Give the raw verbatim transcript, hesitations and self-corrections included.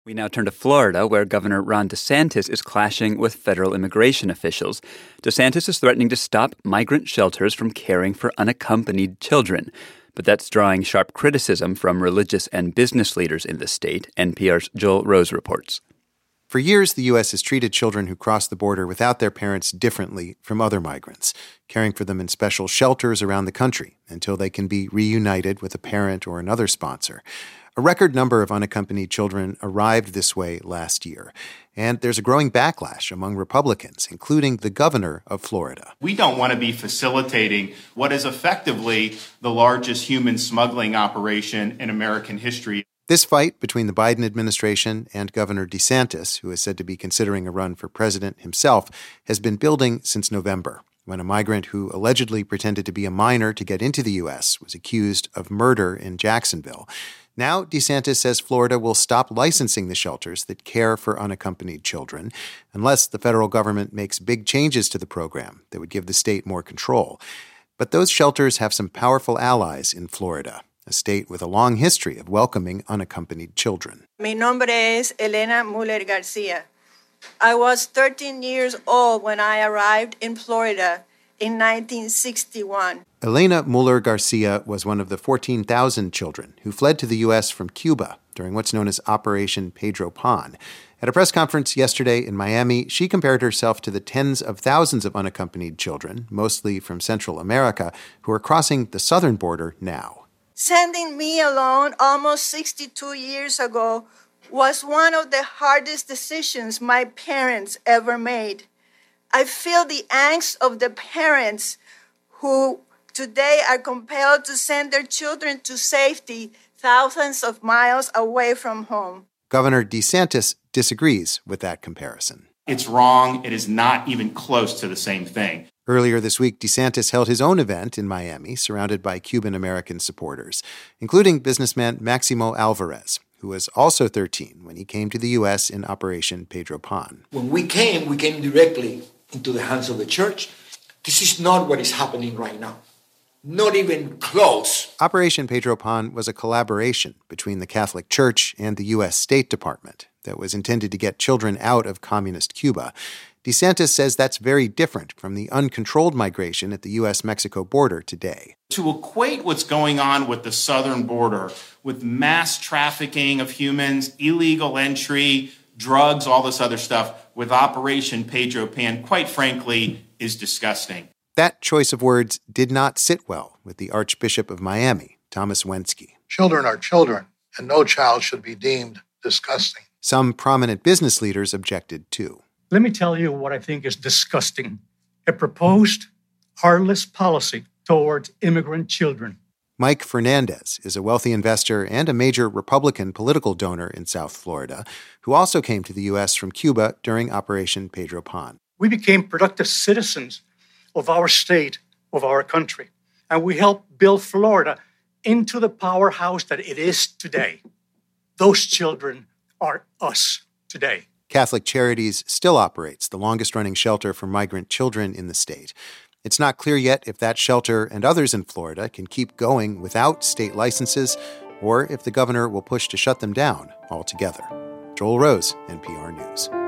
We now turn to Florida, where Governor Ron DeSantis is clashing with federal immigration officials. DeSantis is threatening to stop migrant shelters from caring for unaccompanied children. But that's drawing sharp criticism from religious and business leaders in the state, N P R's Joel Rose reports. For years, the U S has treated children who cross the border without their parents differently from other migrants, caring for them in special shelters around the country until they can be reunited with a parent or another sponsor. A record number of unaccompanied children arrived this way last year, and there's a growing backlash among Republicans, including the governor of Florida. We don't want to be facilitating what is effectively the largest human smuggling operation in American history. This fight between the Biden administration and Governor DeSantis, who is said to be considering a run for president himself, has been building since November, when a migrant who allegedly pretended to be a minor to get into the U S was accused of murder in Jacksonville. Now, DeSantis says Florida will stop licensing the shelters that care for unaccompanied children unless the federal government makes big changes to the program that would give the state more control. But those shelters have some powerful allies in Florida, a state with a long history of welcoming unaccompanied children. Mi nombre es Elena Muller Garcia. I was thirteen years old when I arrived in Florida in nineteen sixty-one. Elena Muller Garcia was one of the fourteen thousand children who fled to the U S from Cuba during what's known as Operation Pedro Pan. At a press conference yesterday in Miami, she compared herself to the tens of thousands of unaccompanied children, mostly from Central America, who are crossing the southern border now. Sending me alone almost sixty-two years ago was one of the hardest decisions my parents ever made. I feel the angst of the parents who today are compelled to send their children to safety thousands of miles away from home. Governor DeSantis disagrees with that comparison. It's wrong. It is not even close to the same thing. Earlier this week, DeSantis held his own event in Miami, surrounded by Cuban-American supporters, including businessman Maximo Alvarez, who was also thirteen when he came to the U S in Operation Pedro Pan. When we came, we came directly into the hands of the church. This is not what is happening right now. Not even close. Operation Pedro Pan was a collaboration between the Catholic Church and the U S State Department that was intended to get children out of communist Cuba. DeSantis says that's very different from the uncontrolled migration at the U S Mexico border today. To equate what's going on with the southern border with mass trafficking of humans, illegal entry, drugs, all this other stuff, with Operation Pedro Pan, quite frankly, is disgusting. That choice of words did not sit well with the Archbishop of Miami, Thomas Wensky. Children are children, and no child should be deemed disgusting. Some prominent business leaders objected too. Let me tell you what I think is disgusting. A proposed heartless policy towards immigrant children. Mike Fernandez is a wealthy investor and a major Republican political donor in South Florida, who also came to the U S from Cuba during Operation Pedro Pan. We became productive citizens of our state, of our country, and we helped build Florida into the powerhouse that it is today. Those children are us today. Catholic Charities still operates the longest-running shelter for migrant children in the state. It's not clear yet if that shelter and others in Florida can keep going without state licenses, or if the governor will push to shut them down altogether. Joel Rose, N P R News.